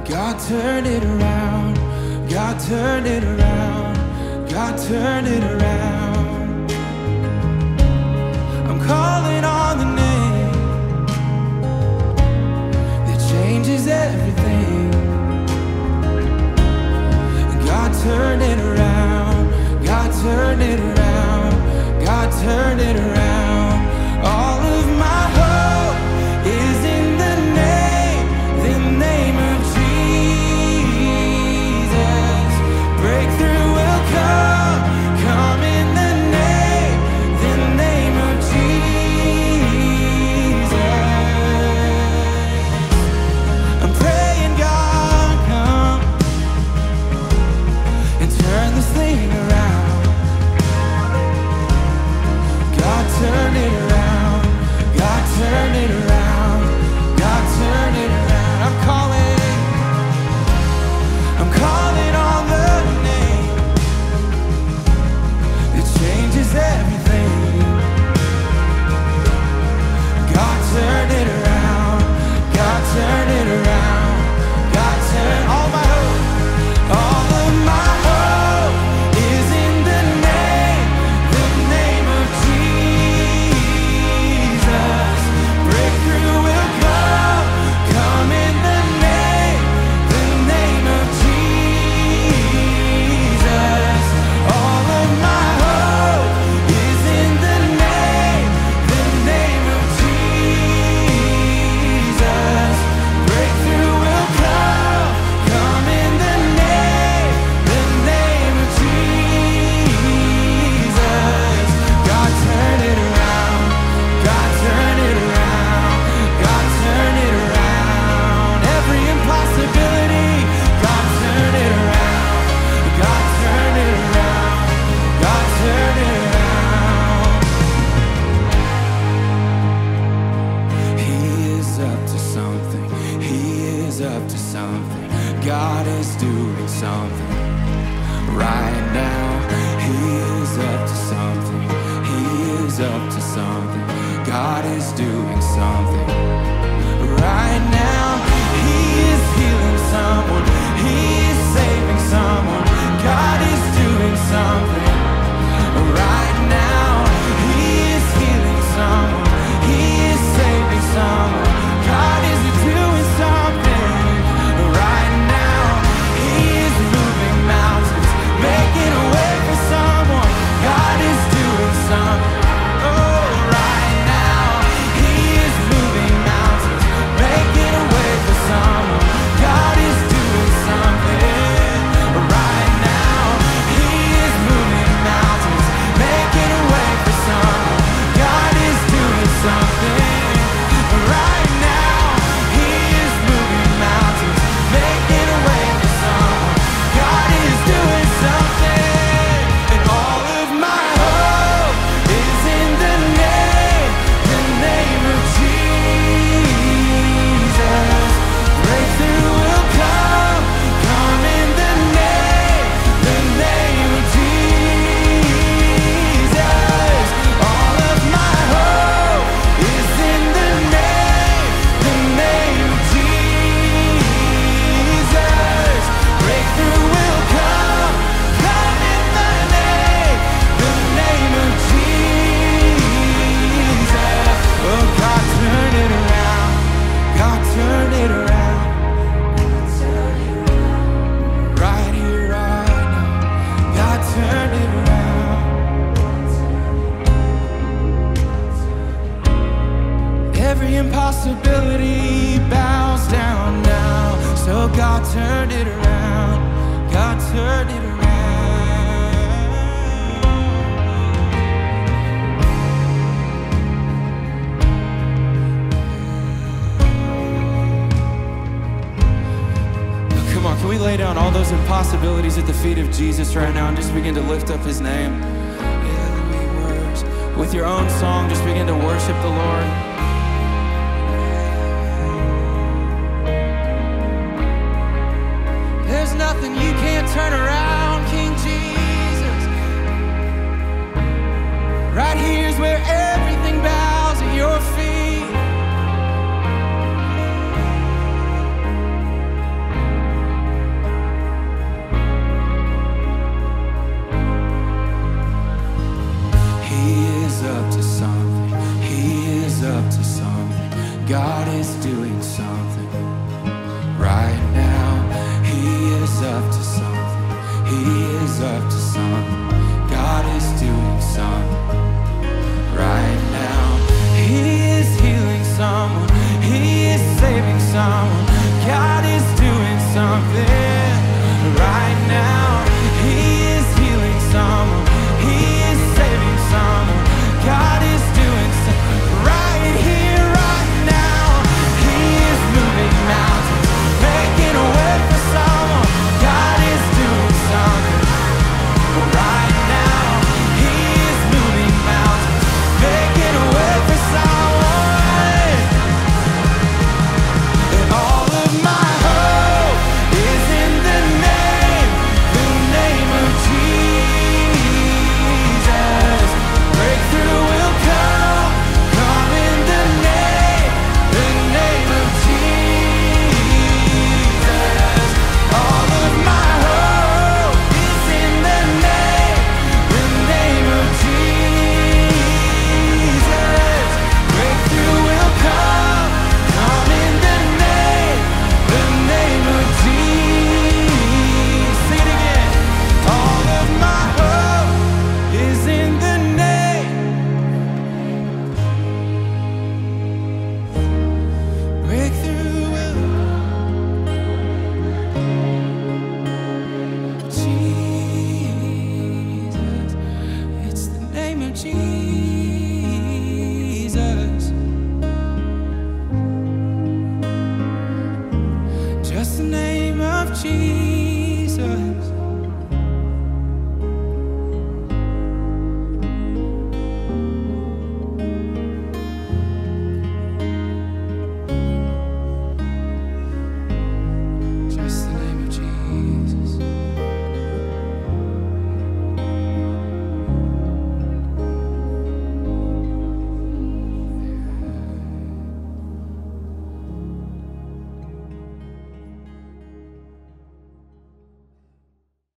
God turned it around. God turned it around. God turned it around. I'm calling on the name that changes everything. God turned it around. God turned it around. God turned it around. All of my hope is in the name of Jesus. Breakthrough will come in the name of Jesus. I'm praying God come and turn this thing around. God turn it around. God turn it around. God turn it around. I'm calling on the name that changes everything. God turn it around. God turn it around. God turn all my hope. All of my hope is in the name of Jesus. Breakthrough will come in the name of Jesus. All of my hope is in the name of Jesus. Breakthrough will come in the name of Jesus. God turn it around. God turn it around. God turn it around. Every impossibility, God turn it around. God turn it around. God turn it around. He is up to something. He is up to something. God is doing something right now. He is up to something. He is up to something. God is doing something right now. He is healing someone. He is saving someone. God is doing something right now. He is healing someone. He is saving someone. God is doing something right now. He is moving mountains, making a way for someone. God is doing something. Oh, right now. He is moving mountains, making a way for someone. God is doing something right now. He is moving mountains, making a way for someone. God is doing something right now. He is moving mountains, making a way for someone. God is doing something, and all of my hope is in the name of Jesus. Breakthrough will come in the name of Jesus. All of my hope is in the name of Jesus. Breakthrough will come in the name of Jesus. Oh, God turn it around. God turn it around. Right here, right now. God turn it around. Every impossibility bows down now. So God turned it around. God turned it around. Now, come on, can we lay down all those impossibilities at the feet of Jesus right now and just begin to lift up his name? With your own song, just begin to worship the Lord. There's nothing you can't turn around, King Jesus. Right here's where everything bows at your feet. He is up to something. God is doing something right now. He is healing someone. He is saving someone. God is doing something right now. He is healing someone. He is saving someone. God is doing something right here, right now. He is moving mountains, making a way for someone. God is doing something right now. He is moving mountains, making a way for someone. And all of my hope is in the name of Jesus. Breakthrough will come in the name of Jesus. All of my hope is in the name of Jesus. Breakthrough will come in the name of Jesus. Sing it again. All of my hope is in the name. Breakthrough will Jesus. It's the name of Jesus. Just the name of Jesus.